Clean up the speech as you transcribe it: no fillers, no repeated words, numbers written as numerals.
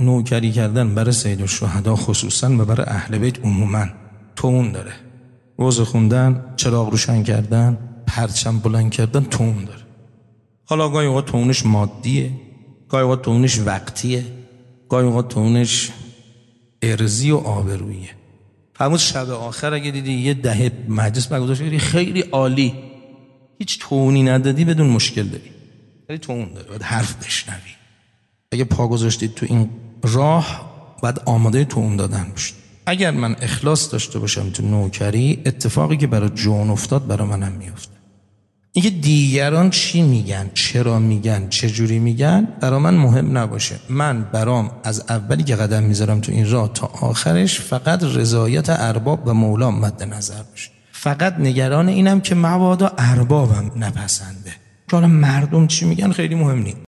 نوکری کردن برای سیدالشهدا خصوصا و برای اهل بیت عموما توان داره. روزه خوندن، چراغ روشن کردن، پرچم بلند کردن توان داره. حالا گاهی اوقات توانش مادیه، گاهی اوقات توانش وقتیه، گاهی اوقات توانش ارضی و آبرویه. فرمود شب آخر اگه دیدی یه دهه مجلس برگزار شده خیلی عالی، هیچ توانی ندادی، بدون مشکل داری، ولی توان داره، باید حرف بشنوی. اگه پا گذاشتید تو این راه باید آماده توان دادن باشید. اگر من اخلاص داشته باشم تو نوکری، اتفاقی که برای جون افتاد برای منم میفته. اینکه دیگران چی میگن، چرا میگن، چجوری میگن برای من مهم نباشه. من برام از اولی که قدم میذارم تو این راه تا آخرش فقط رضایت ارباب و مولام مد نظر باشه. فقط نگران اینم که مبادا اربابم نپسنده. چون مردم چی میگن خیلی مهم نیست.